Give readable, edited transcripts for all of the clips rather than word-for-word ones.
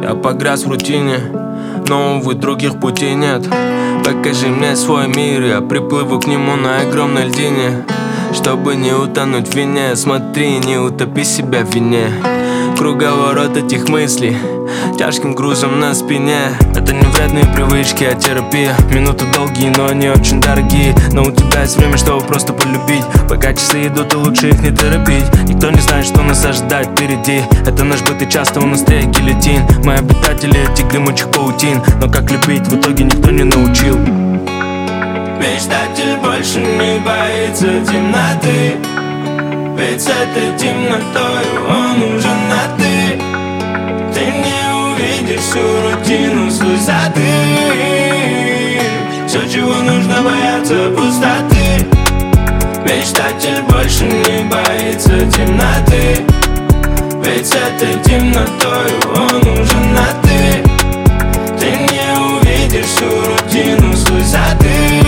Я погряз в рутине, но, увы, других путей нет. Покажи мне свой мир, я приплыву к нему на огромной льдине. Чтобы не утонуть в вине, смотри, не утопи себя в вине. Круговорот этих мыслей тяжким грузом на спине. Это не вредные привычки, а терапия. Минуты долгие, но они очень дорогие. Но у тебя есть время, чтобы просто полюбить. Пока часы идут, и лучше их не торопить. Никто не знает, что нас ожидает впереди. Это наш быт, и часто у нас гильотин. Мы обитатели этих дымучих паутин. Но как любить в итоге никто не научил. Мечтатель больше не боится темноты, ведь с этой темнотой он уже на ты. Ты не увидишь всю рутину с высоты. Все, чего нужно, бояться пустоты. Мечтатель больше не боится темноты, ведь с этой темнотой он уже на ты. Ты не увидишь всю рутину с высоты.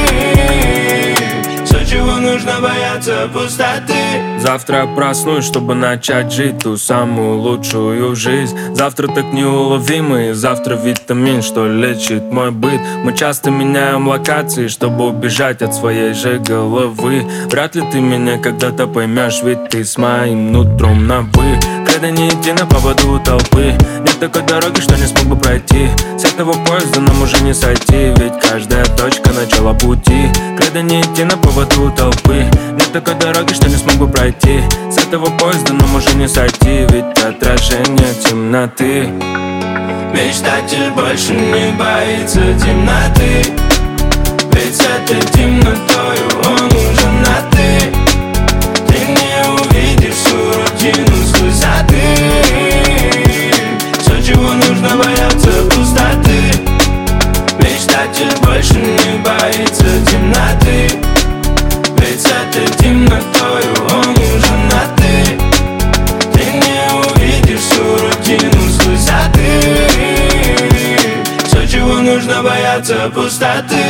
Все, чего нужно, бояться пустоты. Завтра проснусь, чтобы начать жить ту самую лучшую жизнь. Завтра так неуловимый, завтра витамин, что лечит мой быт. Мы часто меняем локации, чтобы убежать от своей же головы. Вряд ли ты меня когда-то поймешь, ведь ты с моим нутром на «вы». Когда не идти на поводу толпы, нет такой дороги, что не смог бы пройти. С этого поезда нам уже не сойти, ведь каждая точка начала пути. Когда не идти на поводу толпы, нет такой дороги, что не смог бы пройти. С этого поезда нам уже не сойти, ведь отражение темноты. Мечтатель больше не боится темноты, ведь с этой темнотой он уже на ты. Ты не увидишь всю рутину с высоты. Все, чего нужно, бояться пустоты. Мечтатель больше не боится темноты, ведь с этой темнотой он уже на ты. Ты не увидишь всю рутину с высоты. Все, чего нужно, бояться пустоты.